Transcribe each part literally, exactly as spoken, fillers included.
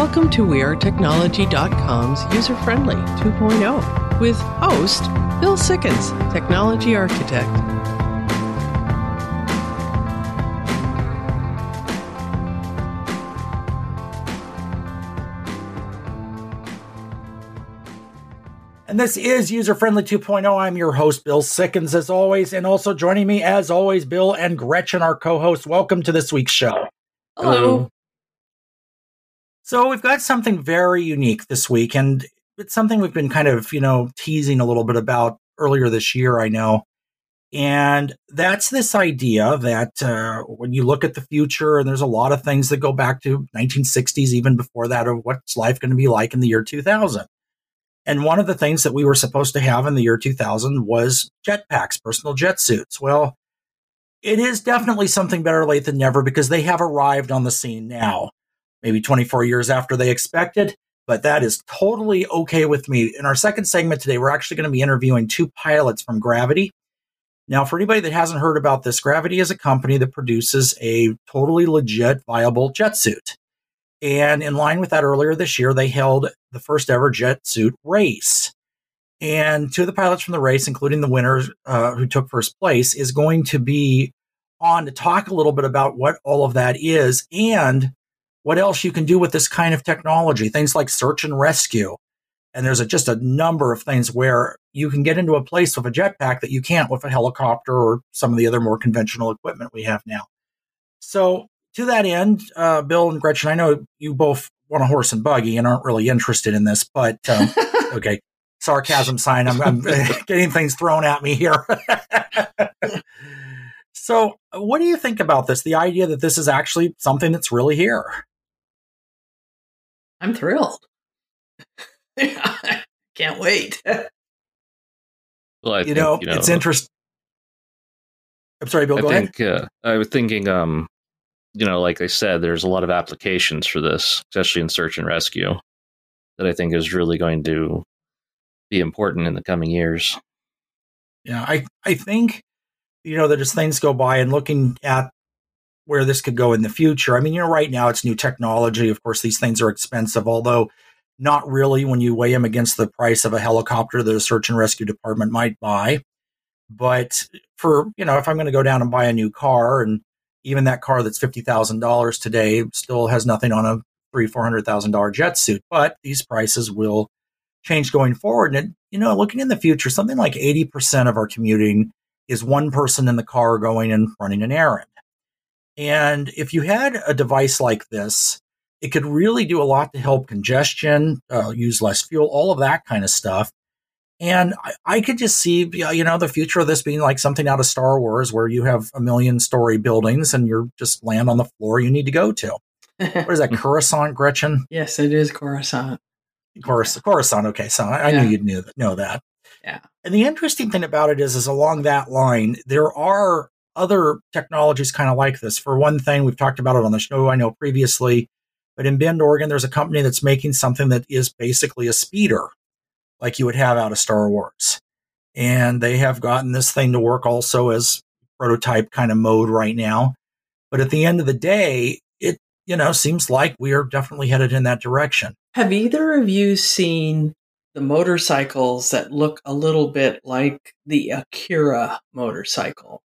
Welcome to we are technology dot com's User-Friendly two point oh with host Bill Sickens, Technology Architect. And this is User-Friendly two point oh. I'm your host, Bill Sickens, as always. And also joining me, as always, Bill and Gretchen, our co-hosts. Welcome to this week's show. Hello. Hello. So we've got something very unique this week, and it's something we've been kind of, you know, teasing a little bit about earlier this year, I know. And that's this idea that uh, when you look at the future, and there's a lot of things that go back to nineteen sixties, even before that, of what's life going to be like in the year two thousand. And one of the things that we were supposed to have in the year two thousand was jetpacks, personal jet suits. Well, it is definitely something better late than never, because they have arrived on the scene now, maybe twenty-four years after they expected, but that is totally okay with me. In our second segment today, we're actually going to be interviewing two pilots from Gravity. Now, for anybody that hasn't heard about this, Gravity is a company that produces a totally legit, viable jet suit. And in line with that, earlier this year, they held the first ever jet suit race. And two of the pilots from the race, including the winner uh, who took first place, is going to be on to talk a little bit about what all of that is and what else you can do with this kind of technology, things like search and rescue. And there's a, just a number of things where you can get into a place with a jetpack that you can't with a helicopter or some of the other more conventional equipment we have now. So to that end, uh, Bill and Gretchen, I know you both want a horse and buggy and aren't really interested in this, but um, okay, sarcasm sign. I'm, I'm getting things thrown at me here. So what do you think about this? The idea that this is actually something that's really here? I'm thrilled. Can't wait. Well, I you, think, know, you know, it's interesting. I'm sorry, Bill, I go think, ahead. Uh, I was thinking, um, you know, like I said, there's a lot of applications for this, especially in search and rescue, that I think is really going to be important in the coming years. Yeah, I, I think, you know, that as things go by and looking at where this could go in the future, I mean, you know, right now it's new technology. Of course, these things are expensive, although not really when you weigh them against the price of a helicopter that a search and rescue department might buy. But for, you know, if I'm going to go down and buy a new car, and even that car that's fifty thousand dollars today still has nothing on a three, four hundred thousand dollar jet suit. But these prices will change going forward. And, you know, looking in the future, something like eighty percent of our commuting is one person in the car going and running an errand. And if you had a device like this, it could really do a lot to help congestion, uh, use less fuel, all of that kind of stuff. And I, I could just see, you know, the future of this being like something out of Star Wars, where you have a million story buildings and you're just land on the floor you need to go to. What is that, Coruscant, Gretchen? Yes, it is Coruscant. Corus- yeah. Coruscant, okay. So I, yeah. I knew you'd knew, know that. Yeah. And the interesting thing about it is, is along that line, there are other technologies kind of like this. For one thing, we've talked about it on the show, I know previously, but in Bend, Oregon, there's a company that's making something that is basically a speeder, like you would have out of Star Wars. And they have gotten this thing to work also as prototype kind of mode right now. But at the end of the day, it, you know, seems like we are definitely headed in that direction. Have either of you seen the motorcycles that look a little bit like the Akira motorcycle?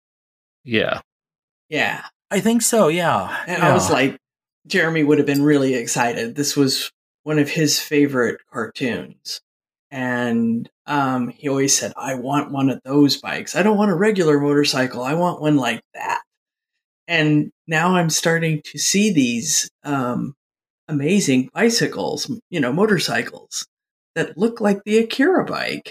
Yeah. Yeah. I think so, yeah. And yeah. I was like, Jeremy would have been really excited. This was one of his favorite cartoons. And um, he always said, I want one of those bikes. I don't want a regular motorcycle. I want one like that. And now I'm starting to see these um, amazing bicycles, you know, motorcycles that look like the Akira bike.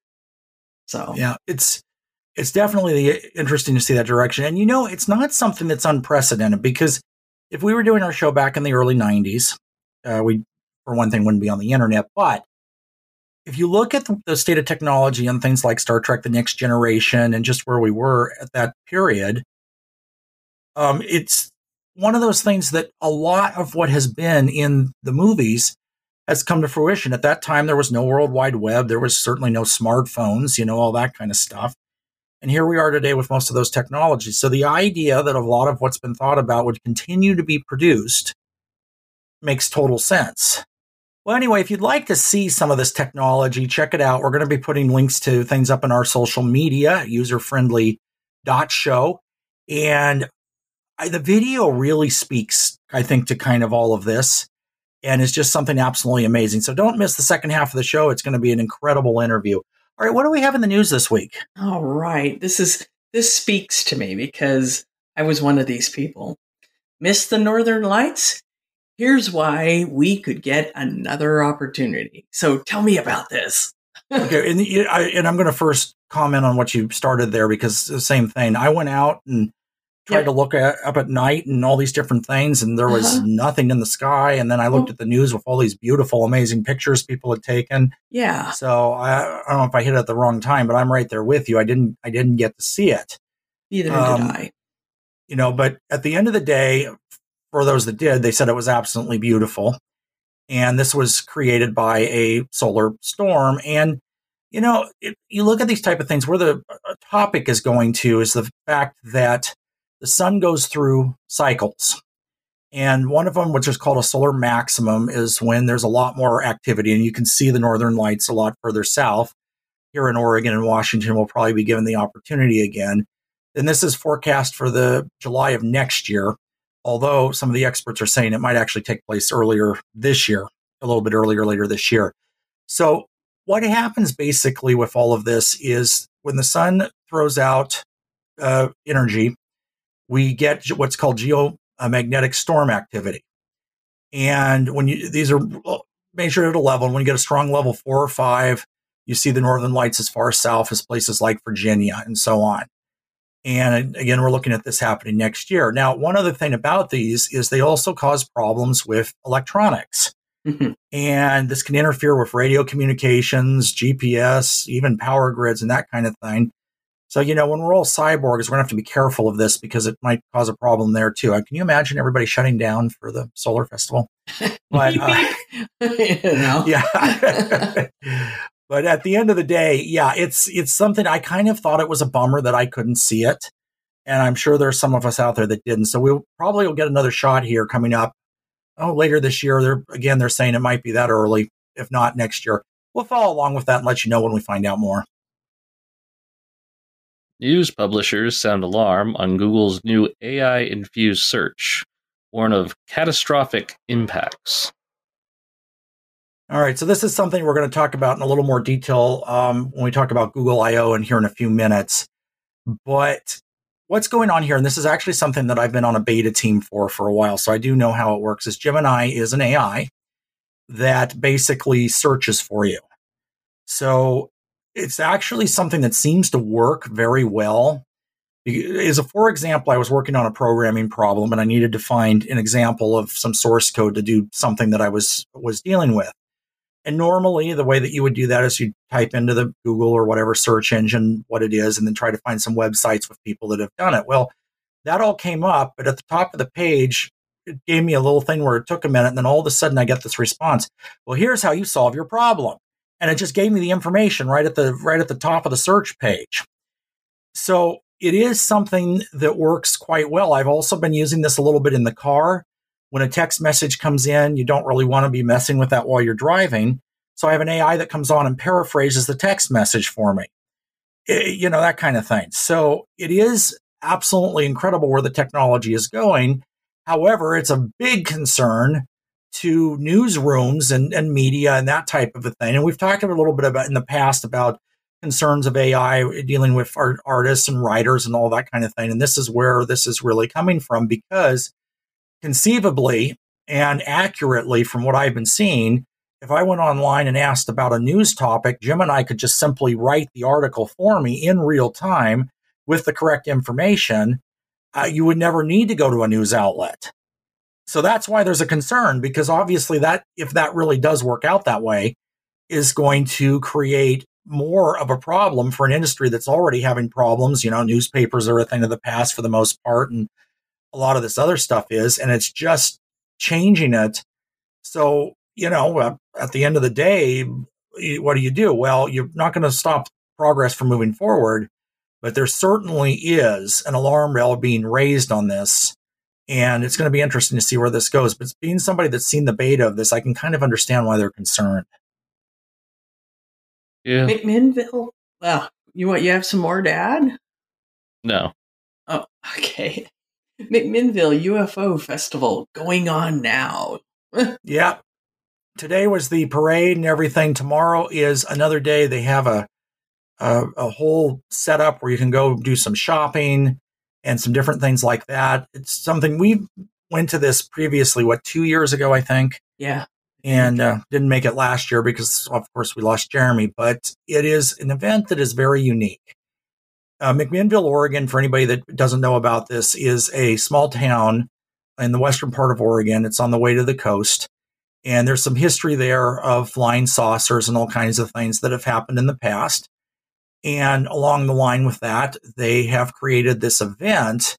So, yeah, it's it's definitely interesting to see that direction. And, you know, it's not something that's unprecedented, because if we were doing our show back in the early nineties, uh, we, for one thing, wouldn't be on the internet. But if you look at the, the state of technology and things like Star Trek: The Next Generation and just where we were at that period, um, it's one of those things that a lot of what has been in the movies has come to fruition. At that time, there was no World Wide Web. There was certainly no smartphones, you know, all that kind of stuff. And here we are today with most of those technologies. So the idea that a lot of what's been thought about would continue to be produced makes total sense. Well, anyway, if you'd like to see some of this technology, check it out. We're going to be putting links to things up in our social media, user-friendly dot show. And I, the video really speaks, I think, to kind of all of this. And it's just something absolutely amazing. So don't miss the second half of the show. It's going to be an incredible interview. All right, what do we have in the news this week? All right. This is this speaks to me because I was one of these people. Missed the Northern Lights? Here's why we could get another opportunity. So tell me about this. Okay, and, I, and I'm going to first comment on what you started there because it's the same thing. I went out and tried yep. to look at, up at night and all these different things, and there was uh-huh. nothing in the sky. And then I looked oh. at the news with all these beautiful, amazing pictures people had taken. Yeah. So I, I don't know if I hit it at the wrong time, but I'm right there with you. I didn't. I didn't get to see it. Neither um, did I. You know, but at the end of the day, for those that did, they said it was absolutely beautiful. And this was created by a solar storm. And, you know, it, you look at these type of things where the topic is going to is the fact that the sun goes through cycles. And one of them, which is called a solar maximum, is when there's a lot more activity. And you can see the northern lights a lot further south. Here in Oregon and Washington, we'll probably be given the opportunity again. And this is forecast for the July of next year. Although some of the experts are saying it might actually take place earlier this year, a little bit earlier later this year. So what happens basically with all of this is when the sun throws out uh, energy, we get what's called geomagnetic storm activity. And when you these are measured at a level, and when you get a strong level four or five, you see the northern lights as far south as places like Virginia and so on. And again, we're looking at this happening next year. Now, one other thing about these is they also cause problems with electronics. Mm-hmm. And this can interfere with radio communications, G P S, even power grids and that kind of thing. So, you know, when we're all cyborgs, we're going to have to be careful of this because it might cause a problem there, too. Can you imagine everybody shutting down for the solar festival? But, uh, you know? Yeah. But at the end of the day, yeah, it's it's something I kind of thought it was a bummer that I couldn't see it. And I'm sure there's some of us out there that didn't. So we'll probably will get another shot here coming up. Oh, later this year. They're again, they're saying it might be that early, if not next year. We'll follow along with that and let you know when we find out more. News publishers sound alarm on Google's new A I-infused search, warn of catastrophic impacts. All right, so this is something we're going to talk about in a little more detail um, when we talk about Google I O and here in a few minutes. But what's going on here, and this is actually something that I've been on a beta team for for a while, so I do know how it works, is Gemini is an A I that basically searches for you. So it's actually something that seems to work very well. As a, for example, I was working on a programming problem, and I needed to find an example of some source code to do something that I was was dealing with. And normally the way that you would do that is you type into the Google or whatever search engine what it is and then try to find some websites with people that have done it. Well, that all came up, but at the top of the page, it gave me a little thing where it took a minute, and then all of a sudden I get this response. Well, here's how you solve your problem. And it just gave me the information right at the right at the top of the search page. So it is something that works quite well. I've also been using this a little bit in the car. When a text message comes in, you don't really want to be messing with that while you're driving. So I have an A I that comes on and paraphrases the text message for me. It, you know, that kind of thing. So it is absolutely incredible where the technology is going. However, it's a big concern to newsrooms and, and media and that type of a thing. And we've talked a little bit about in the past about concerns of A I dealing with art, artists and writers and all that kind of thing. And this is where this is really coming from, because conceivably and accurately from what I've been seeing, if I went online and asked about a news topic, Gemini could just simply write the article for me in real time with the correct information. Uh, you would never need to go to a news outlet. So that's why there's a concern, because obviously that if that really does work out that way, is going to create more of a problem for an industry that's already having problems. You know, newspapers are a thing of the past for the most part, and a lot of this other stuff is, and it's just changing it. So, you know, uh, at the end of the day, what do you do? Well, you're not going to stop progress from moving forward, but there certainly is an alarm bell being raised on this. And it's going to be interesting to see where this goes. But being somebody that's seen the beta of this, I can kind of understand why they're concerned. Yeah. McMinnville. Well, you want you have some more to add? No. Oh, okay. McMinnville U F O Festival going on now. Yeah. Today was the parade and everything. Tomorrow is another day. They have a, a a whole setup where you can go do some shopping and some different things like that. It's something we went to this previously, what, two years ago, I think. Yeah. And uh, didn't make it last year because, of course, we lost Jeremy. But it is an event that is very unique. Uh, McMinnville, Oregon, for anybody that doesn't know about this, is a small town in the western part of Oregon. It's on the way to the coast. And there's some history there of flying saucers and all kinds of things that have happened in the past. And along the line with that, they have created this event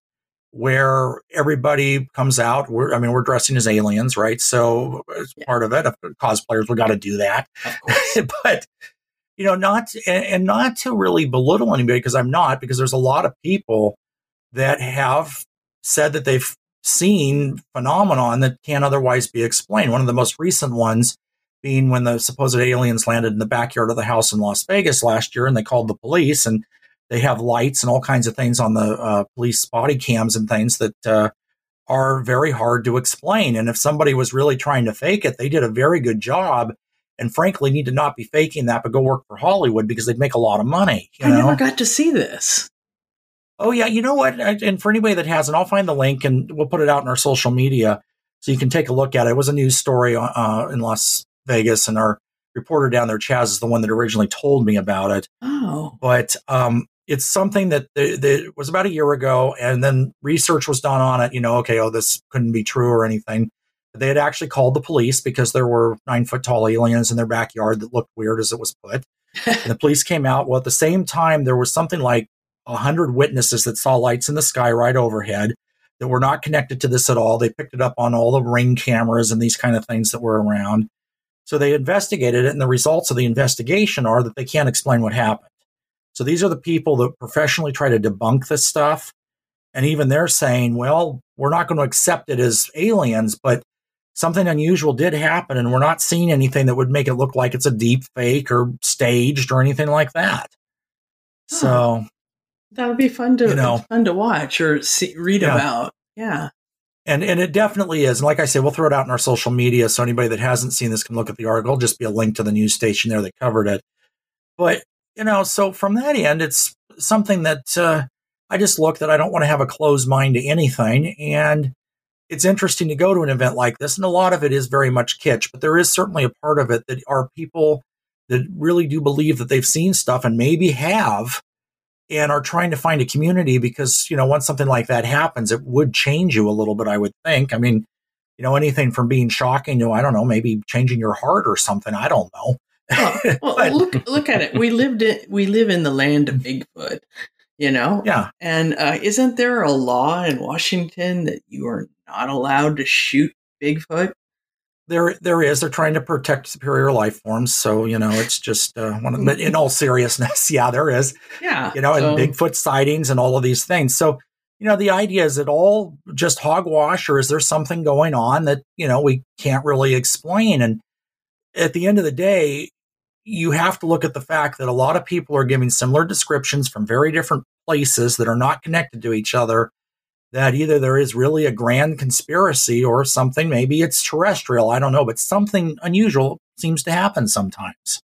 where everybody comes out. We're, I mean, we're dressing as aliens, right? So as Yeah. part of it, cosplayers, we got to do that. Of course. But, you know, not, and, and not to really belittle anybody, because I'm not, because there's a lot of people that have said that they've seen phenomenon that can't otherwise be explained. One of the most recent ones being when the supposed aliens landed in the backyard of the house in Las Vegas last year, and they called the police, and they have lights and all kinds of things on the uh, police body cams and things that uh, are very hard to explain. And if somebody was really trying to fake it, they did a very good job, and frankly need to not be faking that, but go work for Hollywood because they'd make a lot of money. You I know? never got to see this. Oh, yeah. You know what? And for anybody that hasn't, I'll find the link and we'll put it out in our social media so you can take a look at it. It was a news story uh, in Las Vegas, and our reporter down there, Chaz, is the one that originally told me about it. Oh. But um, it's something that, that, that was about a year ago, and then research was done on it. You know, okay, oh, this couldn't be true or anything. They had actually called the police because there were nine-foot-tall aliens in their backyard that looked weird, as it was put. And the police came out. Well, at the same time, there was something like one hundred witnesses that saw lights in the sky right overhead that were not connected to this at all. They picked it up on all the Ring cameras and these kind of things that were around. So they investigated it, and the results of the investigation are that they can't explain what happened. So these are the people that professionally try to debunk this stuff. And even they're saying, well, we're not going to accept it as aliens, but something unusual did happen, and we're not seeing anything that would make it look like it's a deep fake or staged or anything like that. Huh. So That would be fun to You know. fun to watch or see, read Yeah. about. Yeah. And and it definitely is. And like I say, we'll throw it out in our social media so anybody that hasn't seen this can look at the article. It'll just be a link to the news station there that covered it. But, you know, so from that end, it's something that uh, I just look that I don't want to have a closed mind to anything. And it's interesting to go to an event like this. And a lot of it is very much kitsch, but there is certainly a part of it that are people that really do believe that they've seen stuff and maybe have, and are trying to find a community because, you know, once something like that happens, it would change you a little bit, I would think. I mean, you know, anything from being shocking to, I don't know, maybe changing your heart or something. I don't know. Oh, well, But- look look at it. We lived in we live in the land of Bigfoot, you know? Yeah. And uh, isn't there a law in Washington that you are not allowed to shoot Bigfoot? There, there is. They're trying to protect superior life forms. So, you know, it's just uh, one of, but in all seriousness, yeah, there is, Yeah. you know, so- and Bigfoot sightings and all of these things. So, you know, the idea is it all just hogwash, or is there something going on that, you know, we can't really explain? And at the end of the day, you have to look at the fact that a lot of people are giving similar descriptions from very different places that are not connected to each other, that either there is really a grand conspiracy or something, maybe it's terrestrial, I don't know, but something unusual seems to happen sometimes.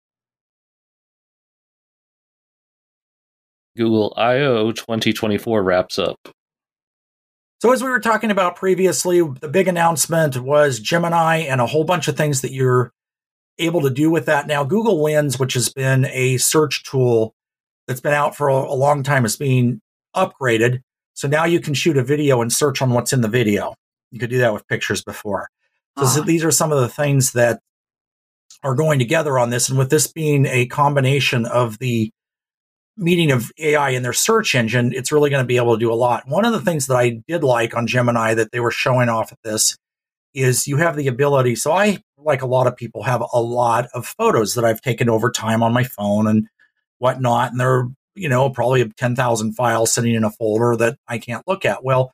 Google I O twenty twenty-four wraps up. So as we were talking about previously, the big announcement was Gemini and a whole bunch of things that you're able to do with that. Now, Google Lens, which has been a search tool that's been out for a, a long time, is being upgraded. So now you can shoot a video and search on what's in the video. You could do that with pictures before. So Ah. these are some of the things that are going together on this. And with this being a combination of the meeting of A I in their search engine, it's really going to be able to do a lot. One of the things that I did like on Gemini that they were showing off at this is you have the ability. So I, like a lot of people, have a lot of photos that I've taken over time on my phone and whatnot. And they're, you know, probably ten thousand files sitting in a folder that I can't look at. Well,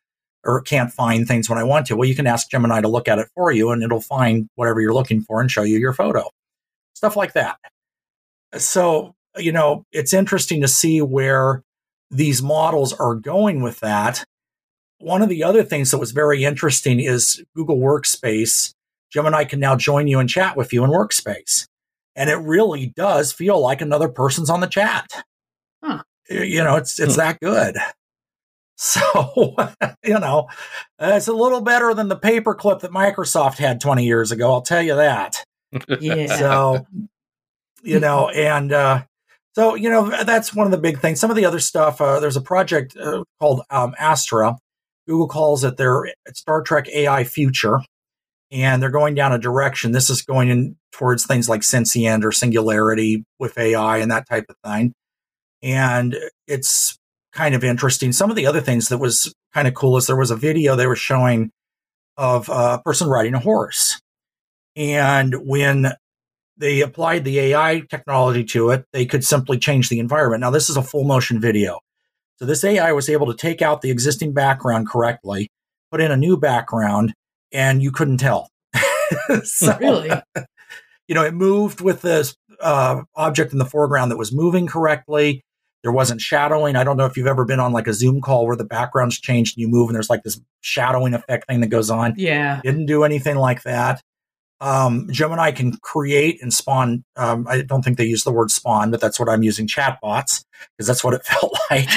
or can't find things when I want to. Well, you can ask Gemini to look at it for you and it'll find whatever you're looking for and show you your photo. Stuff like that. So, you know, it's interesting to see where these models are going with that. One of the other things that was very interesting is Google Workspace. Gemini can now join you and chat with you in Workspace. And it really does feel like another person's on the chat. Huh. You know, it's it's that good. So, you know, it's a little better than the paperclip that Microsoft had twenty years ago. I'll tell you that. Yeah. So, you know, and uh, so, you know, that's one of the big things. Some of the other stuff, uh, there's a project uh, called um, Astra. Google calls it their Star Trek A I future. And they're going down a direction. This is going in towards things like sentient or singularity with A I and that type of thing. And it's kind of interesting. Some of the other things that was kind of cool is there was a video they were showing of a person riding a horse. And when they applied the A I technology to it, they could simply change the environment. Now, this is a full motion video. So this A I was able to take out the existing background correctly, put in a new background, and you couldn't tell. So, really? You know, it moved with this uh, object in the foreground that was moving correctly. There wasn't shadowing. I don't know if you've ever been on like a Zoom call where the background's changed and you move and there's like this shadowing effect thing that goes on. Yeah. Didn't do anything like that. Um, Gemini can create and spawn. Um, I don't think they use the word spawn, but that's what I'm using, chatbots, because that's what it felt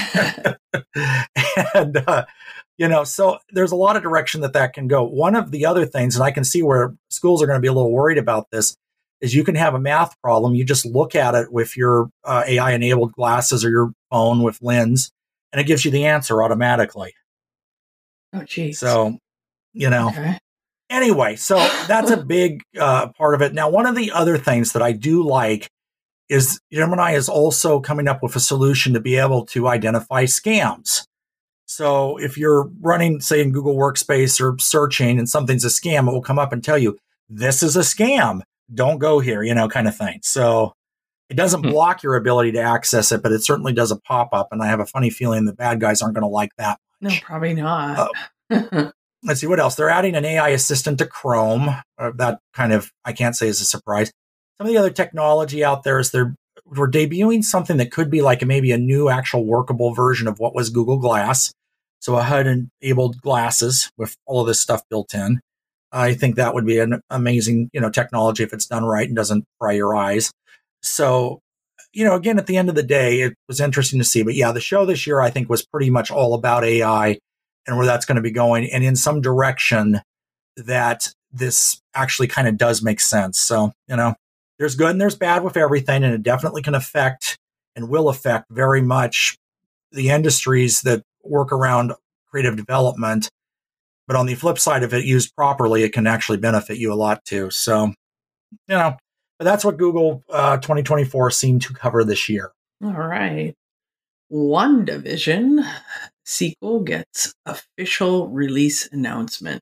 like. and, uh, you know, so there's a lot of direction that that can go. One of the other things, and I can see where schools are going to be a little worried about this, is you can have a math problem. You just look at it with your uh, A I-enabled glasses or your phone with Lens, and it gives you the answer automatically. Oh, geez. So, you know. Okay. Anyway, so that's a big uh, part of it. Now, one of the other things that I do like is Gemini is also coming up with a solution to be able to identify scams. So if you're running, say, in Google Workspace or searching and something's a scam, it will come up and tell you, this is a scam. Don't go here, you know, kind of thing. So it doesn't hmm. block your ability to access it, but it certainly does a pop-up. And I have a funny feeling the bad guys aren't going to like that much. No, probably not. Uh, let's see what else. They're adding an A I assistant to Chrome. Uh, that kind of, I can't say is a surprise. Some of the other technology out there is they're we're debuting something that could be like maybe a new actual workable version of what was Google Glass. So a H U D-enabled glasses with all of this stuff built in. I think that would be an amazing, you know, technology if it's done right and doesn't fry your eyes. So, you know, again, at the end of the day, it was interesting to see. But yeah, the show this year, I think, was pretty much all about A I and where that's going to be going, and in some direction that this actually kind of does make sense. So, you know, there's good and there's bad with everything, and it definitely can affect and will affect very much the industries that work around creative development. But on the flip side of it, used properly, it can actually benefit you a lot too. So, you know, but that's what Google uh, twenty twenty-four seemed to cover this year. All right. WandaVision sequel gets official release announcement.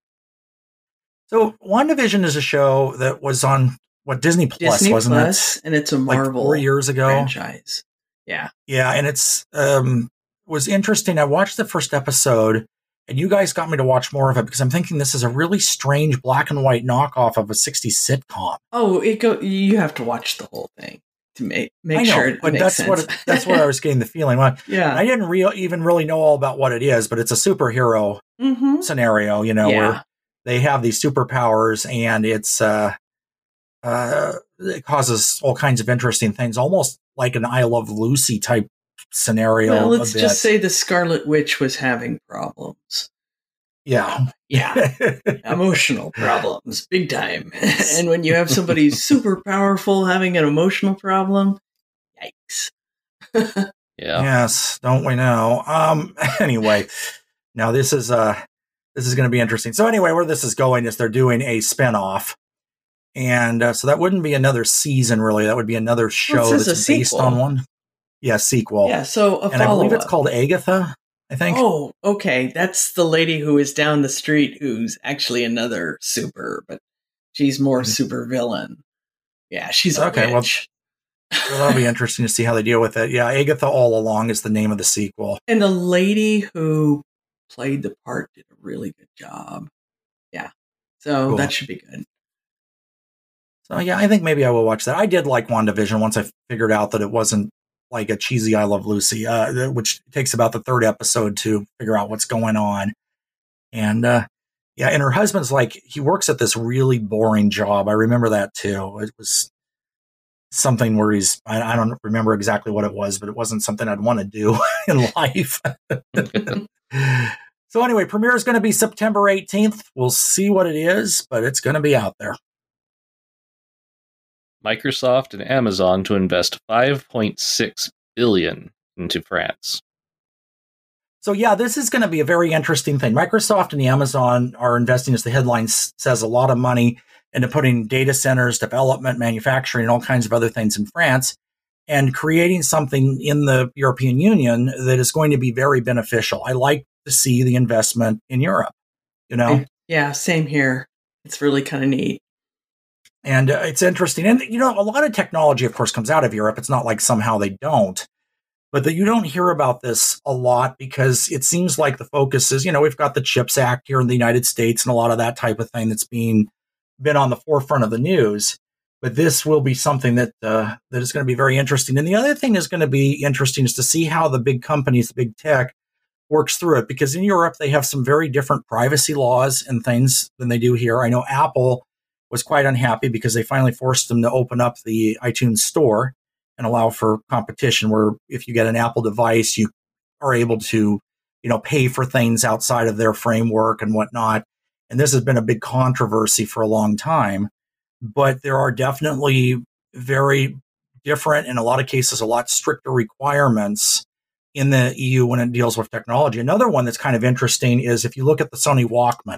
So WandaVision is a show that was on what Disney Plus, Disney wasn't Plus, it? And it's a Marvel like four years ago franchise. Yeah. Yeah, and it's um was interesting. I watched the first episode, and you guys got me to watch more of it because I'm thinking this is a really strange black and white knockoff of a sixties sitcom. Oh, it go. You have to watch the whole thing to make make I know, sure it but makes that's sense. what it, that's what I was getting the feeling. Well, yeah, I didn't re- even really know all about what it is, but it's a superhero mm-hmm. scenario, you know, yeah. where they have these superpowers, and it's uh, uh, it causes all kinds of interesting things, almost like an I Love Lucy type scenario. Well, let's a bit. just say the Scarlet Witch was having problems. Yeah. Yeah. Emotional problems, big time. And when you have somebody super powerful having an emotional problem, yikes. Yeah. Yes, don't we know? Um, anyway, now this is uh this is going to be interesting. So anyway, where this is going is they're doing a spinoff. And uh, so that wouldn't be another season, really. That would be another show well, that's based on one. Yeah, sequel. Yeah, so a and I believe it's called Agatha, I think. Oh, okay. That's the lady who is down the street who's actually another super, but she's more mm-hmm. super villain. Yeah, she's a okay, witch. Well, well, that'll be interesting to see how they deal with it. Yeah, Agatha All Along is the name of the sequel. And the lady who played the part did a really good job. Yeah. So Cool. that should be good. So yeah, I think maybe I will watch that. I did like WandaVision once I figured out that it wasn't like a cheesy I Love Lucy, uh, which takes about the third episode to figure out what's going on. And uh, yeah, and her husband's like, he works at this really boring job. I remember that too. It was something where he's, I, I don't remember exactly what it was, but it wasn't something I'd want to do in life. So anyway, premiere is going to be September eighteenth. We'll see what it is, but it's going to be out there. Microsoft and Amazon to invest five point six billion dollars into France. So yeah, this is going to be a very interesting thing. Microsoft and the Amazon are investing, as the headline says, a lot of money into putting data centers, development, manufacturing, and all kinds of other things in France, and creating something in the European Union that is going to be very beneficial. I like to see the investment in Europe, you know? Yeah, same here. It's really kind of neat. And uh, it's interesting. And, you know, a lot of technology, of course, comes out of Europe. It's not like somehow they don't. But that you don't hear about this a lot because it seems like the focus is, you know, we've got the CHIPS Act here in the United States and a lot of that type of thing that's being been on the forefront of the news. But this will be something that uh, that is going to be very interesting. And the other thing is going to be interesting is to see how the big companies, the big tech, works through it. Because in Europe, they have some very different privacy laws and things than they do here. I know Apple was quite unhappy because they finally forced them to open up the iTunes store and allow for competition, where if you get an Apple device, you are able to, you know, pay for things outside of their framework and whatnot. And this has been a big controversy for a long time. But there are definitely very different, in a lot of cases, a lot stricter requirements in the E U when it deals with technology. Another one that's kind of interesting is if you look at the Sony Walkman,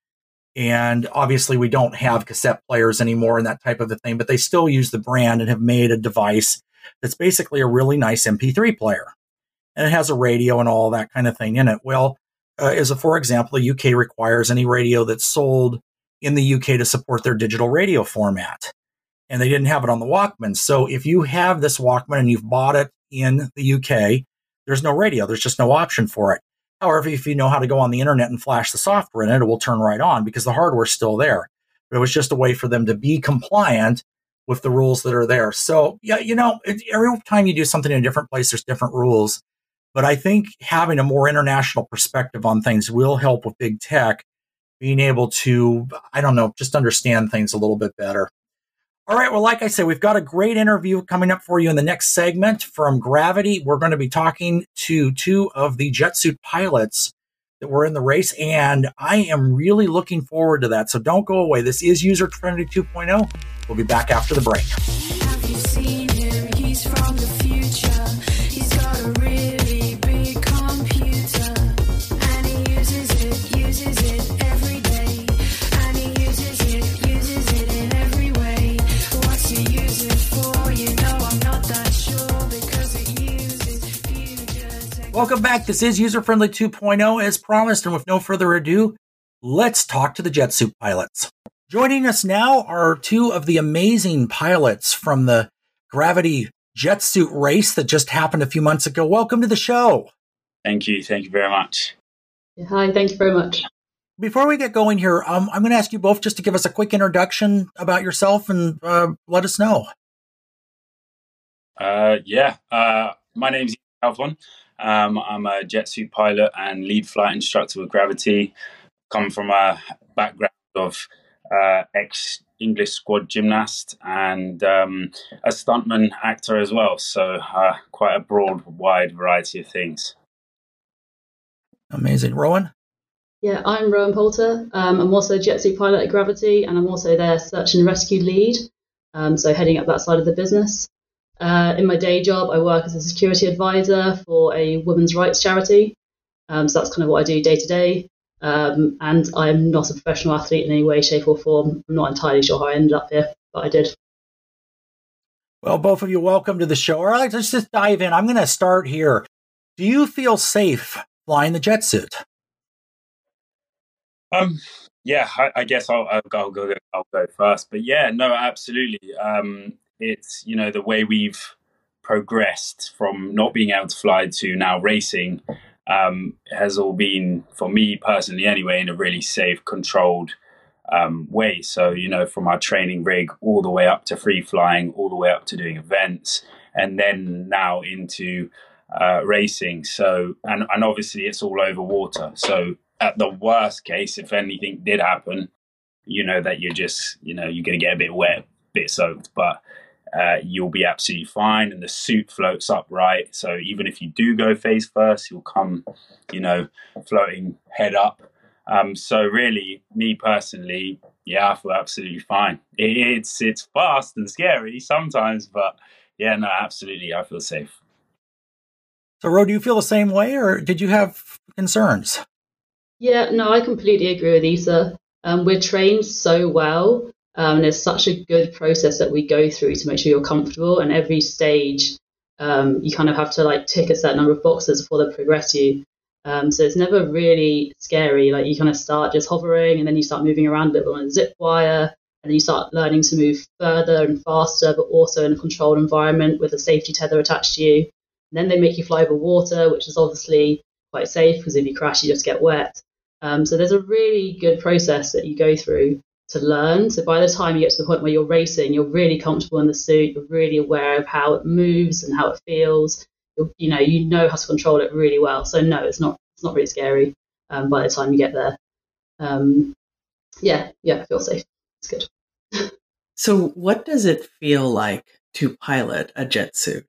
and obviously we don't have cassette players anymore and that type of a thing, but they still use the brand and have made a device that's basically a really nice M P three player. And it has a radio and all that kind of thing in it. Well, uh, as a, for example, the U K requires any radio that's sold in the U K to support their digital radio format. And they didn't have it on the Walkman. So if you have this Walkman and you've bought it in the U K, there's no radio. There's just no option for it. However, if you know how to go on the internet and flash the software in it, it will turn right on because the hardware's still there. But it was just a way for them to be compliant with the rules that are there. So, yeah, you know, it, every time you do something in a different place, there's different rules. But I think having a more international perspective on things will help with big tech being able to, I don't know, just understand things a little bit better. All right. Well, like I said, we've got a great interview coming up for you in the next segment from Gravity. We're going to be talking to two of the jet suit pilots that were in the race, and I am really looking forward to that. So don't go away. This is User Friendly two point oh. We'll be back after the break. Have you seen him? He's from the future. He's got a really big computer, and he uses it, uses it every day, and he uses it, uses it in every way. What's he use it for? You know I'm not that sure, because it uses future technology. Welcome back. This is User Friendly two point oh. As promised, and with no further ado, let's talk to the jet suit pilots. Joining us now are two of the amazing pilots from the Gravity jet suit race that just happened a few months ago. Welcome to the show. Thank you. Thank you very much. Hi, thank you very much. Before we get going here, um, I'm going to ask you both just to give us a quick introduction about yourself and uh, let us know. Uh, yeah, uh, my name's Alvon. Um, I'm a jet suit pilot and lead flight instructor with Gravity. Come from a background of uh, ex-English squad gymnast and um, a stuntman actor as well. So uh, quite a broad, wide variety of things. Amazing. Rowan? Yeah, I'm Rowan Poulter. Um, I'm also a jet suit pilot at Gravity, and I'm also their search and rescue lead, um, so heading up that side of the business. Uh, in my day job, I work as a security advisor for a women's rights charity. Um, so that's kind of what I do day to day. Um, and I'm not a professional athlete in any way, shape or form. I'm not entirely sure how I ended up here, but I did. Well, both of you, welcome to the show. All right, let's just dive in. I'm going to start here. Do you feel safe flying the jet suit? Um, yeah, I, I guess I'll, I'll, I'll go. I'll go first. But yeah, no, absolutely. Um, it's, you know, the way we've progressed from not being able to fly to now racing. um, has all been, for me personally anyway, in a really safe, controlled um, way. So, you know, from our training rig all the way up to free flying, all the way up to doing events, and then now into uh, racing. So, and, and obviously it's all over water. So at the worst case, if anything did happen, you know that you're just, you know, you're going to get a bit wet, a bit soaked, but uh, you'll be absolutely fine. And the suit floats upright. So even if you do go face first, you'll come, you know, floating head up. Um, so really, me personally, yeah, I feel absolutely fine. It, it's it's fast and scary sometimes, but yeah, no, absolutely, I feel safe. So, Ro, do you feel the same way, or did you have concerns? Yeah, no, I completely agree with Issa. Um, we're trained so well, um, and there's such a good process that we go through to make sure you're comfortable. And every stage, um, you kind of have to like tick a certain number of boxes before they progress you. Um, so it's never really scary. Like you kind of start just hovering, and then you start moving around a little on a zip wire, and then you start learning to move further and faster, but also in a controlled environment with a safety tether attached to you. And then they make you fly over water, which is obviously quite safe because if you crash, you just get wet. Um, so there's a really good process that you go through to learn. So by the time you get to the point where you're racing, you're really comfortable in the suit. You're really aware of how it moves and how it feels. You're, you know, you know how to control it really well. So no, it's not. It's not really scary um, by the time you get there. Um, yeah, yeah, I feel safe. It's good. So, what does it feel like to pilot a jet suit?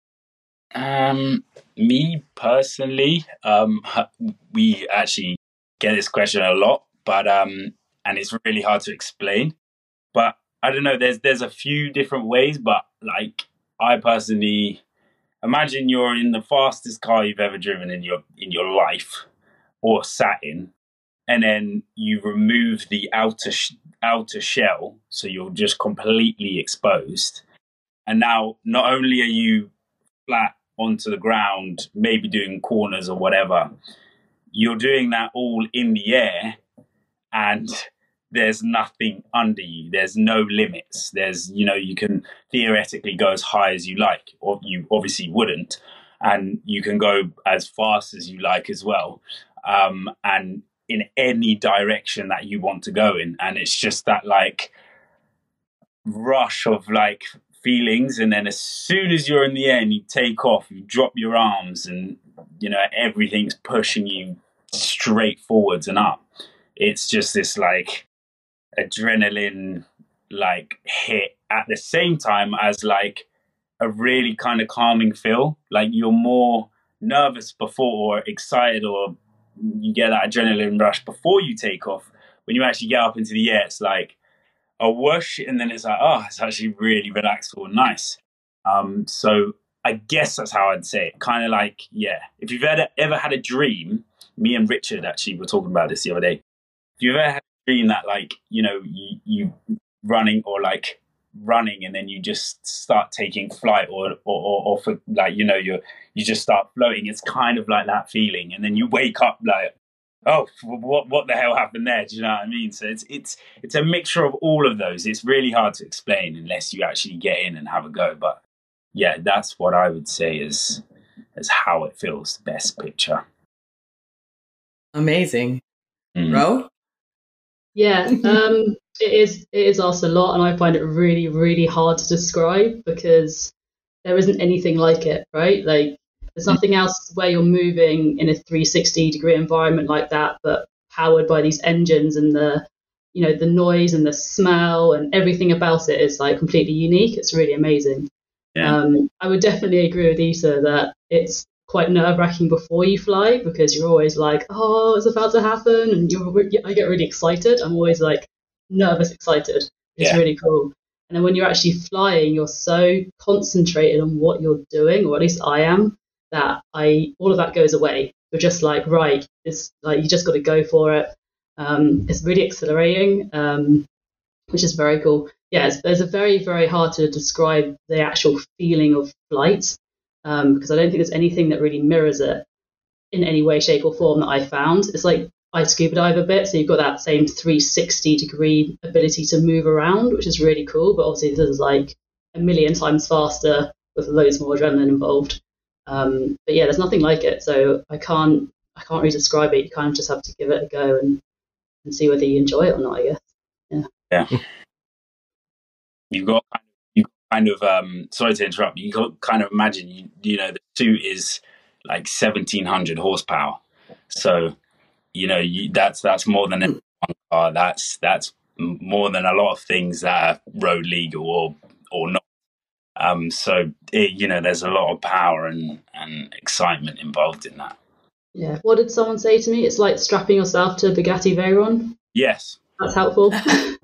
Um, me personally, um, we actually get this question a lot, but um, and it's really hard to explain. But I don't know. There's there's a few different ways, but like I personally imagine you're in the fastest car you've ever driven in your in your life, or sat in, and then you remove the outer sh- outer shell, so you're just completely exposed. And now, not only are you flat onto the ground, maybe doing corners or whatever, you're doing that all in the air, and there's nothing under you. There's no limits. There's, you know, you can theoretically go as high as you like, or you obviously wouldn't. And you can go as fast as you like as well. Um, and in any direction that you want to go in. And it's just that like rush of like feelings. And then as soon as you're in the air and you take off, you drop your arms and, you know, everything's pushing you straight forwards and up. It's just this like adrenaline like hit at the same time as like a really kind of calming feel. Like you're more nervous before or excited, or you get that adrenaline rush before you take off. When you actually get up into the air, it's like a whoosh, and then it's like, oh, it's actually really relaxful and nice. Um, so I guess that's how I'd say it. Kind of like, yeah, if you've ever, ever had a dream, me and Richard actually were talking about this the other day. If you've ever had a dream that like, you know, you, you running or like running and then you just start taking flight or, or, or, or for like, you know, you you just start floating. It's kind of like that feeling. And then you wake up like, oh, what what the hell happened there? Do you know what I mean? So it's it's it's a mixture of all of those. It's really hard to explain unless you actually get in and have a go. But yeah, that's what I would say is is how it feels. The best picture. Amazing. Mm. Ro? Yeah, um, it is. It is asked a lot, and I find it really, really hard to describe because there isn't anything like it, right? Like, there's nothing else where you're moving in a three sixty degree environment like that, but powered by these engines, and the, you know, the noise and the smell and everything about it is like completely unique. It's really amazing. Yeah. Um, I would definitely agree with Issa that it's quite nerve-wracking before you fly because you're always like, oh, it's about to happen, and you're, I get really excited. I'm always like nervous, excited. It's Yeah. really cool. And then when you're actually flying, you're so concentrated on what you're doing, or at least I am, that I all of that goes away. You're just like, right, it's like you just got to go for it. Um, it's really exhilarating, um, which is very cool. Yeah, it's, it's a very, very hard to describe the actual feeling of flight. Um, because I don't think there's anything that really mirrors it in any way, shape, or form that I found. It's like I scuba dive a bit, so you've got that same three sixty degree ability to move around, which is really cool. But obviously, this is like a million times faster with loads more adrenaline involved. Um, but yeah, there's nothing like it. So I can't I can't really describe it. You kind of just have to give it a go and, and see whether you enjoy it or not, I guess. Yeah. Yeah. You've got you kind of um sorry to interrupt, you got kind of imagine you you know the suit is like seventeen hundred horsepower. So, you know, you, that's that's more than one car. That's that's more than a lot of things that are road legal or or not. Um, so it, you know, there's a lot of power and, and excitement involved in that. Yeah. What did someone say to me? It's like strapping yourself to a Bugatti Veyron. Yes. That's helpful.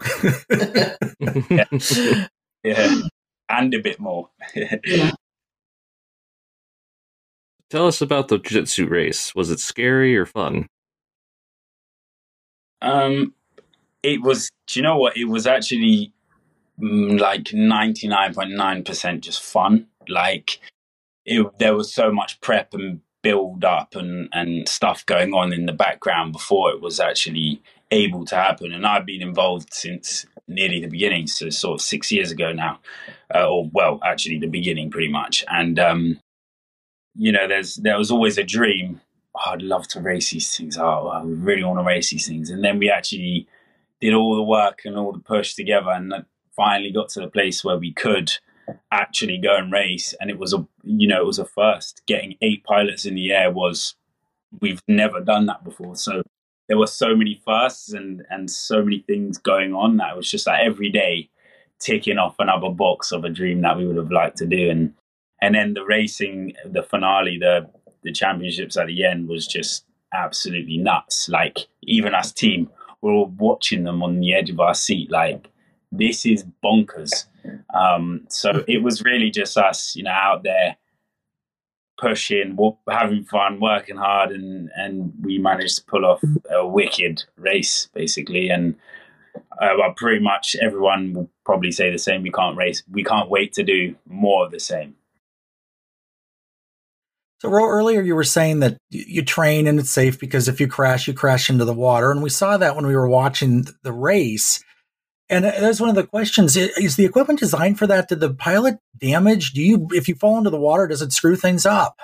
yeah. yeah, and a bit more. Yeah. Tell us about the jiu-jitsu race. Was it scary or fun? Um, it was. Do you know what? It was actually mm, like ninety-nine point nine percent just fun. Like it, there was so much prep and build up and and stuff going on in the background before it was actually able to happen. And I've been involved since nearly the beginning, so sort of six years ago now, uh, or well, actually the beginning pretty much. And um, you know, there's there was always a dream. Oh, I'd love to race these things. Oh, I really want to race these things. And then we actually did all the work and all the push together, and finally got to the place where we could actually go and race. And it was a, you know, it was a first. Getting eight pilots in the air was, we've never done that before. So there were so many firsts and and so many things going on that it was just like every day ticking off another box of a dream that we would have liked to do. And and then the racing, the finale, the the championships at the end was just absolutely nuts. Like even us team, we're all watching them on the edge of our seat. Like this is bonkers. Um, so it was really just us, you know, out there pushing, having fun, working hard, and and we managed to pull off a wicked race basically. And uh, well, pretty much everyone will probably say the same. We can't race. We can't wait to do more of the same. So, Ro, earlier you were saying that you train and it's safe because if you crash, you crash into the water. And we saw that when we were watching the race. And that's one of the questions. Is the equipment designed for that? Did the pilot damage? Do you, if you fall into the water, does it screw things up?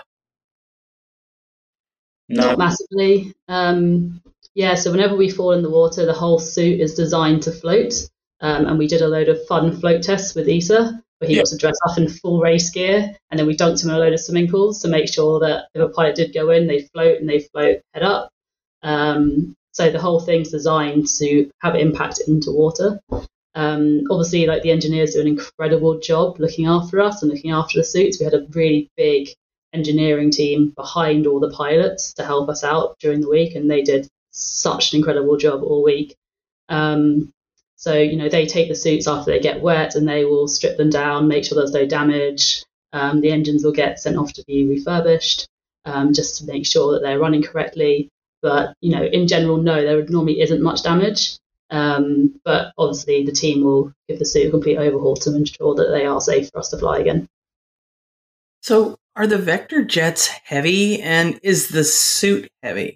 No. Not massively. Um, yeah, so whenever we fall in the water, the whole suit is designed to float. Um, and we did a load of fun float tests with Issa, where he Yeah. got to dress up in full race gear, and then we dunked him in a load of swimming pools to make sure that if a pilot did go in, they float and they float head up. Um, so the whole thing's designed to have impact into water. Um, obviously, like the engineers do an incredible job looking after us and looking after the suits. We had a really big engineering team behind all the pilots to help us out during the week, and they did such an incredible job all week. Um, So, you know, they take the suits after they get wet and they will strip them down, make sure there's no damage. Um, the engines will get sent off to be refurbished, um, just to make sure that they're running correctly. But, you know, in general, no, there normally isn't much damage. Um, but obviously the team will give the suit a complete overhaul to ensure that they are safe for us to fly again. So, are the Vector jets heavy, and is the suit heavy?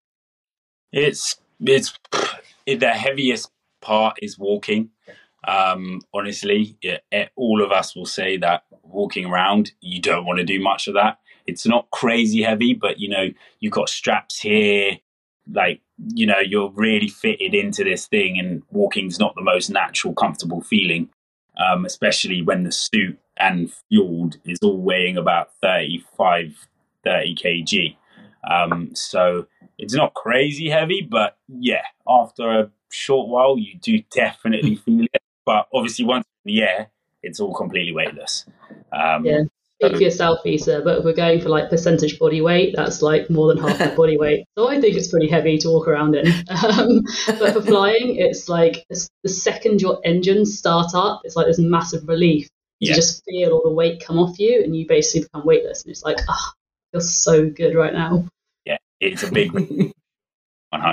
It's it's it, the heaviest part is walking. Um, honestly, it, it, all of us will say that walking around, you don't want to do much of that. It's not crazy heavy, but you know, you've got straps here, like, you know, you're really fitted into this thing, and walking's not the most natural, comfortable feeling, um, especially when the suit and fueled is all weighing about thirty-five, thirty kilograms. Um, so it's not crazy heavy, but yeah, after a short while, you do definitely feel it. But obviously, once in the air, it's all completely weightless. Um, Yeah. Speak for yourself, Issa, but if we're going for like percentage body weight, that's like more than half my body weight. So I think it's pretty heavy to walk around in. Um, but for flying, it's like it's, the second your engines start up, it's like this massive relief. You Yeah. just feel all the weight come off you, and you basically become weightless. And it's like, ah, oh, it feels so good right now. Yeah, it's a big one hundred.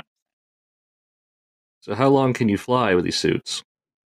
So how long can you fly with these suits?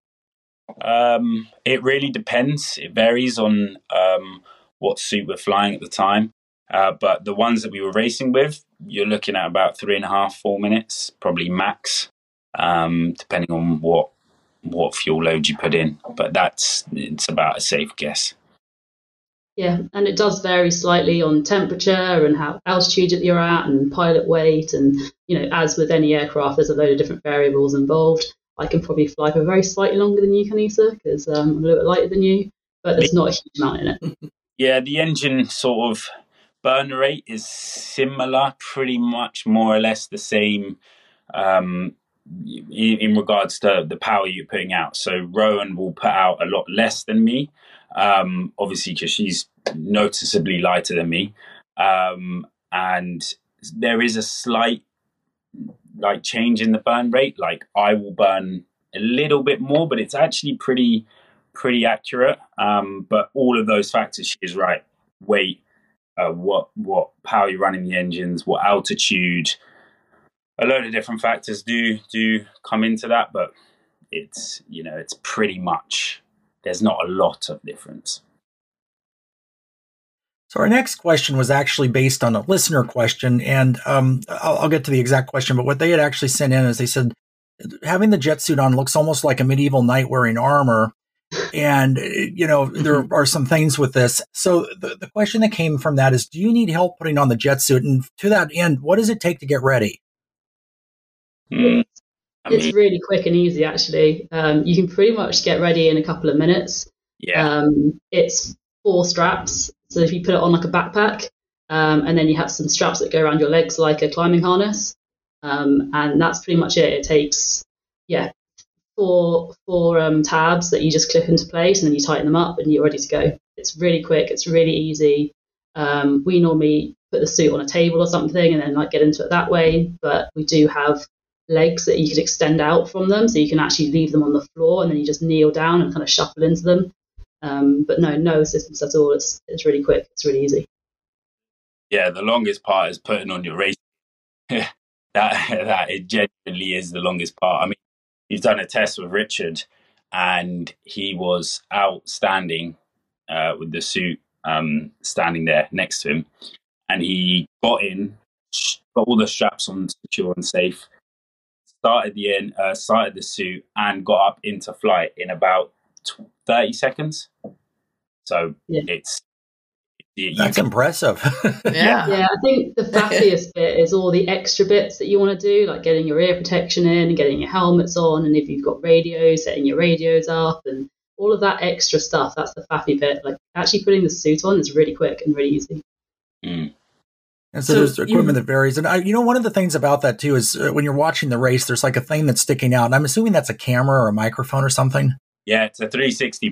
Um, it really depends. It varies on um, what suit we're flying at the time. Uh, but the ones that we were racing with, you're looking at about three and a half, four minutes, probably max, um, depending on what what fuel load you put in. But that's it's about a safe guess. Yeah, and it does vary slightly on temperature and how altitude that you're at and pilot weight. And, you know, as with any aircraft, there's a load of different variables involved. I can probably fly for very slightly longer than you can, Issa, because um, I'm a little bit lighter than you, but there's not a huge amount in it. Yeah, the engine sort of burn rate is similar, pretty much more or less the same um, in, in regards to the power you're putting out. So Rowan will put out a lot less than me, um, obviously because she's noticeably lighter than me. Um, and there is a slight like change in the burn rate. Like I will burn a little bit more, but it's actually pretty pretty accurate. Um, but all of those factors, she is right. Weight, uh, what what power you're running the engines, what altitude, a load of different factors do do come into that. But it's, you know, it's pretty much, there's not a lot of difference. So our next question was actually based on a listener question, and um, I'll, I'll get to the exact question, but what they had actually sent in is they said, having the jet suit on looks almost like a medieval knight wearing armor. And, you know, there are some things with this. So the, the question that came from that is, do you need help putting on the jet suit? And to that end, what does it take to get ready? Mm. I It's mean, really quick and easy, actually. Um, you can pretty much get ready in a couple of minutes. yeah. Um, it's four straps. So if you put it on like a backpack, um, and then you have some straps that go around your legs like a climbing harness. Um, and that's pretty much it. It takes, yeah, four, four um, tabs that you just clip into place, and then you tighten them up and you're ready to go. It's really quick. It's really easy. Um, we normally put the suit on a table or something and then like get into it that way. But we do have legs that you could extend out from them, so you can actually leave them on the floor and then you just kneel down and kind of shuffle into them. Um, but no, no assistance at all. It's it's really quick. It's really easy. Yeah, the longest part is putting on your race. that that it genuinely is the longest part. I mean, we've done a test with Richard, and he was outstanding uh, with the suit um, standing there next to him, and he got in, got all the straps on secure and safe, started the end, uh, started the suit, and got up into flight in about thirty seconds. So Yeah. it's you That's can- impressive. Yeah. Yeah, I think the faffiest bit is all the extra bits that you want to do, like getting your ear protection in and getting your helmets on, and if you've got radios, setting your radios up, and all of that extra stuff. That's the faffy bit. Like actually putting the suit on is really quick and really easy. Mm. And so, So there's equipment you- that varies. And I, you know, one of the things about that too is uh, when you're watching the race, there's like a thing that's sticking out. And I'm assuming that's a camera or a microphone or something. Yeah, it's a three sixty.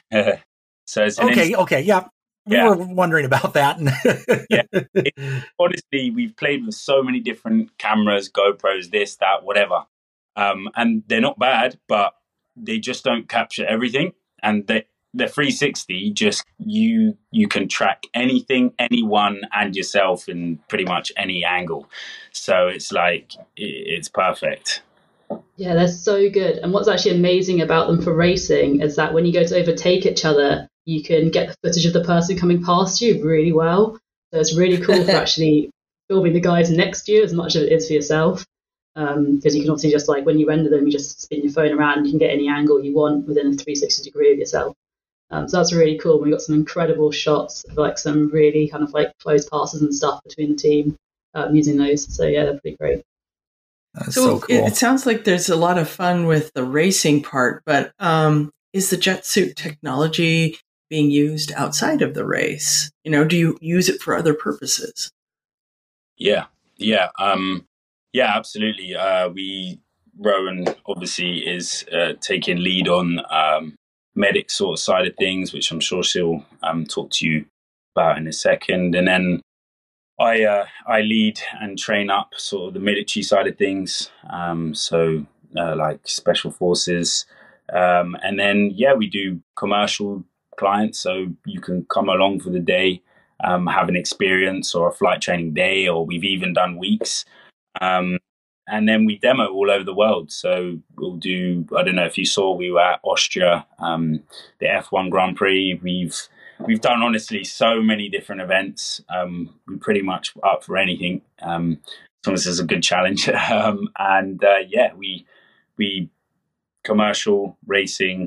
So it's an Okay. Okay. Yeah. We Yeah. were wondering about that. Yeah. honestly, we've played with so many different cameras, GoPros, this, that, whatever. Um, and they're not bad, but they just don't capture everything. And they, the three sixty, just you you can track anything, anyone, and yourself in pretty much any angle. So it's like, it, it's perfect. Yeah, they're so good. And what's actually amazing about them for racing is that when you go to overtake each other, you can get the footage of the person coming past you really well. So it's really cool for actually filming the guys next to you as much as it is for yourself. Because um, you can obviously just like when you render them, you just spin your phone around and you can get any angle you want within a three sixty degree of yourself. Um, so that's really cool. We got some incredible shots of like some really kind of like close passes and stuff between the team um, using those. So yeah, they're pretty great. That's So, so, cool. it, it sounds like there's a lot of fun with the racing part, but um, is the jet suit technology being used outside of the race? You know, do you use it for other purposes? Yeah, yeah, um, yeah, absolutely. Uh, we Rowan obviously is uh, taking lead on um, medic sort of side of things, which I'm sure she'll um, talk to you about in a second. And then I uh, I lead and train up sort of the military side of things, um, so uh, like special forces, um, and then yeah, we do commercial clients, so you can come along for the day, um, have an experience or a flight training day, or we've even done weeks, um, and then we demo all over the world. So we'll do, I don't know if you saw, we were at Austria, um, the F one Grand Prix. We've We've done, honestly, so many different events. Um, we're pretty much up for anything, um, as long as there's a good challenge. um, and uh, yeah, we we commercial, racing,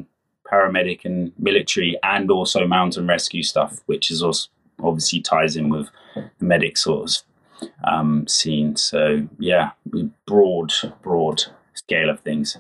paramedic and military, and also mountain rescue stuff, which is also obviously ties in with the medic sort of um, scene. So yeah, broad, broad scale of things.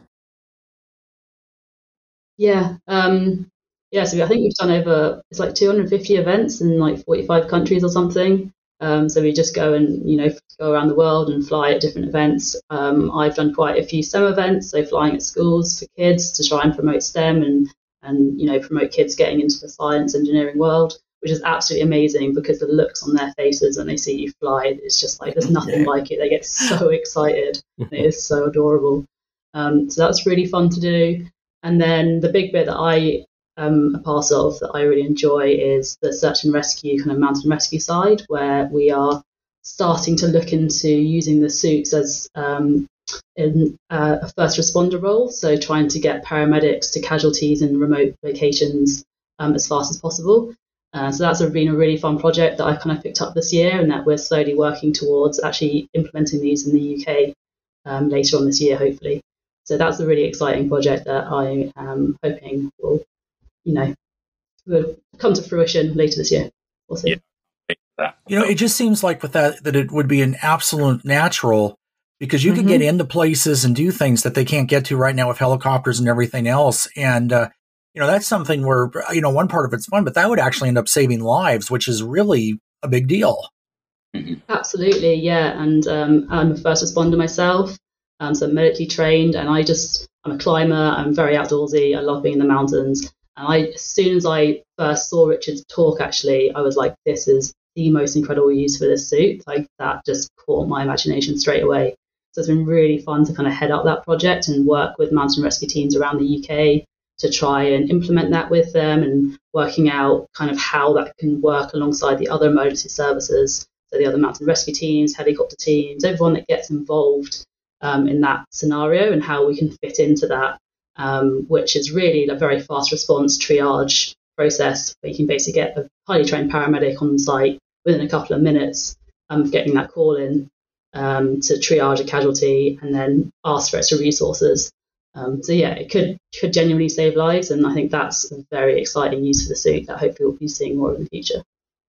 Yeah. Um, yeah. So I think we've done over, it's like two hundred fifty events in like forty-five countries or something. Um, so we just go and, you know, go around the world and fly at different events. Um, I've done quite a few STEM events, so flying at schools for kids to try and promote STEM and, and, you know, promote kids getting into the science engineering world, which is absolutely amazing because the looks on their faces when they see you fly, it's just like, there's nothing Yeah. like it. They get so excited. It is so adorable. Um, so that's really fun to do. And then the big bit that I am a part of that I really enjoy is the search and rescue, kind of mountain rescue side, where we are starting to look into using the suits as um, in uh, a first responder role. So trying to get paramedics to casualties in remote locations um, as fast as possible. Uh, so that's been a really fun project that I kind of picked up this year, and that we're slowly working towards actually implementing these in the U K um, later on this year, hopefully. So that's a really exciting project that I am hoping will, you know, will come to fruition later this year. We'll see. Yeah. That. You know, it just seems like with that, that it would be an absolute natural, because you can get into places and do things that they can't get to right now with helicopters and everything else. And, uh, you know, that's something where, you know, one part of it's fun, but that would actually end up saving lives, which is really a big deal. Mm-hmm. Absolutely, yeah. And um, I'm a first responder myself. Um, so I'm medically trained, and I just, I'm a climber, I'm very outdoorsy, I love being in the mountains. And I, as soon as I first saw Richard's talk, actually, I was like, this is the most incredible use for this suit. Like, that just caught my imagination straight away. So it's been really fun to kind of head up that project and work with mountain rescue teams around the U K to try and implement that with them, and working out kind of how that can work alongside the other emergency services. So the other mountain rescue teams, helicopter teams, everyone that gets involved Um, in that scenario, and how we can fit into that, um, which is really a very fast response triage process where you can basically get a highly trained paramedic on site within a couple of minutes um, of getting that call in um, to triage a casualty and then ask for extra resources. Um, so yeah, it could could genuinely save lives, and I think that's a very exciting use for the suit that hopefully we'll be seeing more in the future.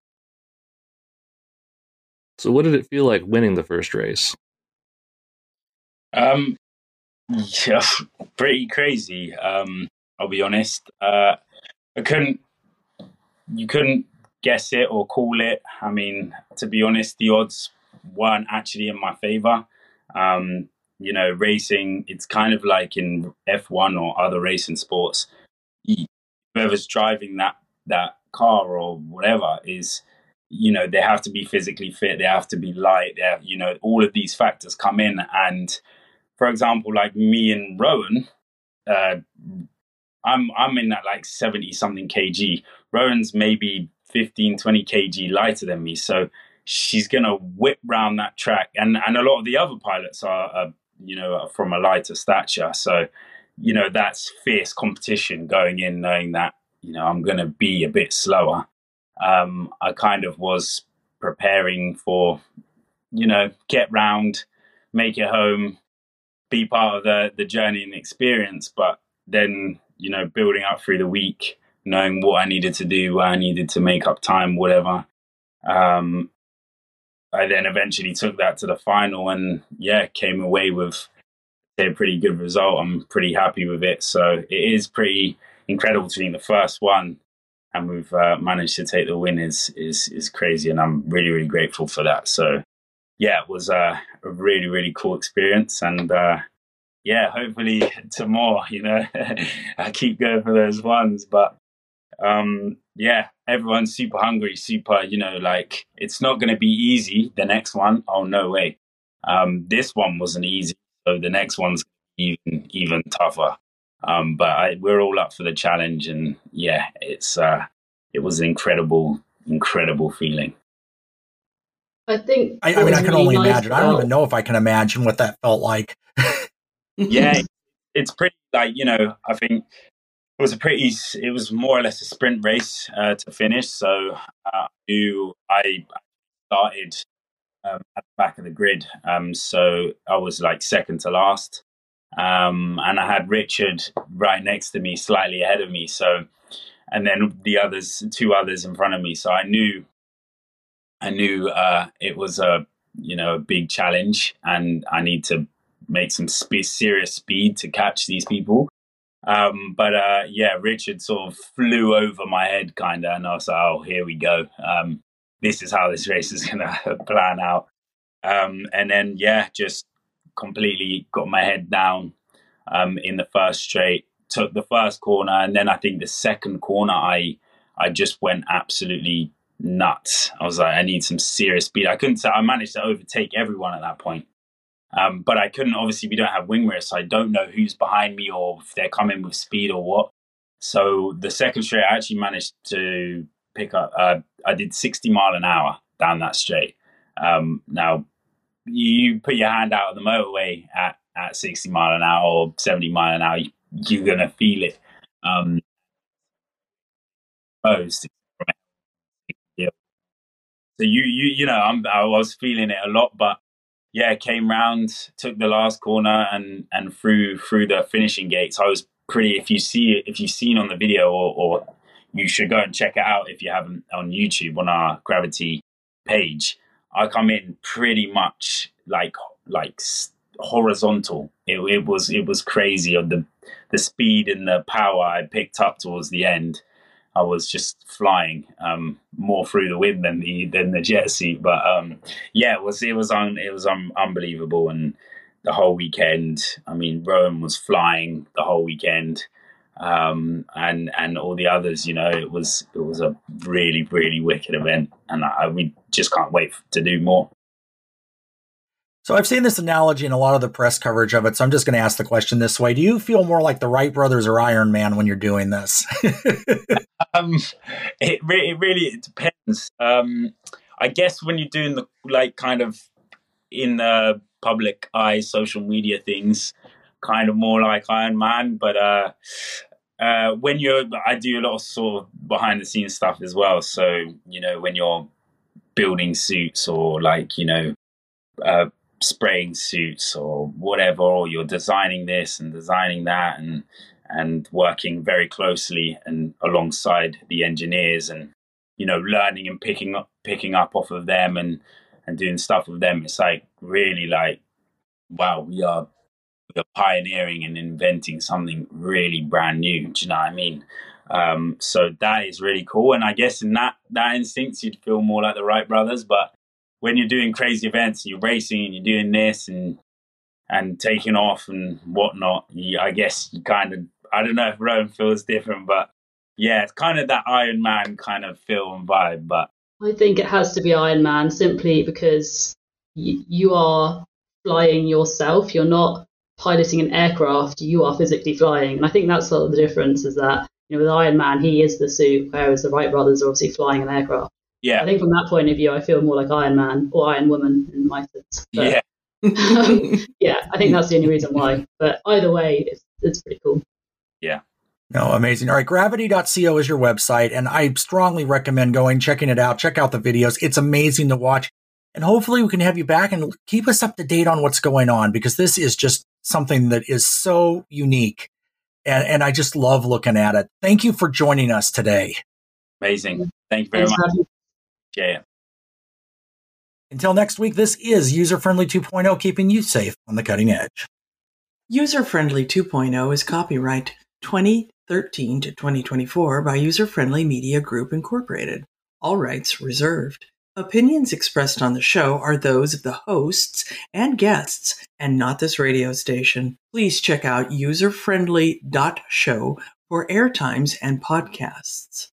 So what did it feel like winning the first race? Um, yeah, pretty crazy. Um, I'll be honest. Uh, I couldn't, you couldn't guess it or call it. I mean, to be honest, the odds weren't actually in my favor. Um, you know, racing, it's kind of like in F one or other racing sports. Whoever's driving that, that car or whatever is, you know, they have to be physically fit. They have to be light. They have, you know, all of these factors come in. And for example, like me and Rowan, uh, I'm I'm in that like seventy something kg. Rowan's maybe fifteen, twenty kg lighter than me. So she's going to whip round that track. And, and a lot of the other pilots are, are, you know, are from a lighter stature. So, you know, that's fierce competition going in, knowing that, you know, I'm going to be a bit slower. Um, I kind of was preparing for, you know, get round, make it home, be part of the, the journey and experience, but then, you know, building up through the week, knowing what I needed to do, where I needed to make up time, whatever. Um, I then eventually took that to the final and, yeah, came away with a pretty good result. I'm pretty happy with it. So it is pretty incredible to be the first one, and we've uh, managed to take the win is, is, is crazy. And I'm really, really grateful for that. So, yeah, it was uh, a really, really cool experience. And, uh, yeah, hopefully to more, you know, I keep going for those ones. But, um, yeah, everyone's super hungry, super, you know, like, it's not going to be easy, the next one. Oh, no way. Um, this one wasn't easy. So the next one's even, even tougher. Um, but I, we're all up for the challenge. And, yeah, it's uh, it was an incredible, incredible feeling. I think. I, I mean, I can really only nice imagine. I don't about- even know if I can imagine what that felt like. Yeah, it's pretty, like, you know, I think it was a pretty, it was more or less a sprint race uh, to finish. So uh, you, I started um, at the back of the grid. Um, so I was like second to last. Um, and I had Richard right next to me, slightly ahead of me. So, and then the others, two others in front of me. So I knew, I knew uh, it was a, you know, a big challenge, and I need to make some sp- serious speed to catch these people. Um, but uh, yeah, Richard sort of flew over my head, kind of, and I was like, "Oh, here we go. Um, this is how this race is going to plan out." Um, and then yeah, just completely got my head down um, in the first straight. Took the first corner, and then I think the second corner, I I just went absolutely nuts. I was like, I need some serious speed. I couldn't. I managed to overtake everyone at that point. Um, but I couldn't, obviously we don't have wing mirrors, so I don't know who's behind me or if they're coming with speed or what. So the second straight, I actually managed to pick up, uh, I did sixty mile an hour down that straight. Um, now, you put your hand out of the motorway at, at sixty mile an hour or seventy mile an hour, you, you're going to feel it. Um, most. Yeah. So you, you, you know, I'm, I was feeling it a lot, but yeah, came round, took the last corner, and and through through the finishing gates. I was pretty. If you see it, if you've seen on the video, or, or you should go and check it out if you haven't on YouTube on our Gravity page. I come in pretty much like like horizontal. It, it was it was crazy of the the speed and the power I picked up towards the end. I was just flying um, more through the wind than the than the jet suit, but um, yeah, it was it was un, it was un, unbelievable. And the whole weekend, I mean, Rowan was flying the whole weekend, um, and and all the others. You know, it was it was a really really wicked event, and I, we just can't wait to do more. So I've seen this analogy in a lot of the press coverage of it, so I'm just going to ask the question this way. Do you feel more like the Wright brothers or Iron Man when you're doing this? um, it, re- it really it depends. Um, I guess when you're doing the, like, kind of in the public eye, social media things, kind of more like Iron Man. But uh, uh, when you're, I do a lot of sort of behind the scenes stuff as well. So, you know, when you're building suits or like, you know, uh, spraying suits or whatever, or you're designing this and designing that, and and working very closely and alongside the engineers, and you know, learning and picking up picking up off of them, and and doing stuff with them. It's like really like, wow, we are we are pioneering and inventing something really brand new. Do you know what I mean? Um, so that is really cool. And I guess in that that instance, you'd feel more like the Wright brothers. But when you're doing crazy events, you're racing and you're doing this and and taking off and whatnot, you, I guess you kind of, I don't know if Rowan feels different, but yeah, it's kind of that Iron Man kind of feel and vibe. But I think it has to be Iron Man simply because y- you are flying yourself. You're not piloting an aircraft. You are physically flying. And I think that's sort of the difference, is that, you know, with Iron Man, he is the suit, whereas the Wright brothers are obviously flying an aircraft. yeah, I think from that point of view, I feel more like Iron Man or Iron Woman in my sense. But, yeah. um, yeah, I think that's the only reason why. But either way, it's, it's pretty cool. Yeah. No, amazing. All right, gravity dot co is your website, and I strongly recommend going, checking it out. Check out the videos. It's amazing to watch. And hopefully we can have you back and keep us up to date on what's going on, because this is just something that is so unique. And, and I just love looking at it. Thank you for joining us today. Amazing. Thank you very Thanks for much. having me. Yeah. Until next week, this is User Friendly two point oh, keeping you safe on the cutting edge. User Friendly two point oh is copyright twenty thirteen to twenty twenty-four by User Friendly Media Group Incorporated. All rights reserved. Opinions expressed on the show are those of the hosts and guests, and not this radio station. Please check out user friendly dot show for airtimes and podcasts.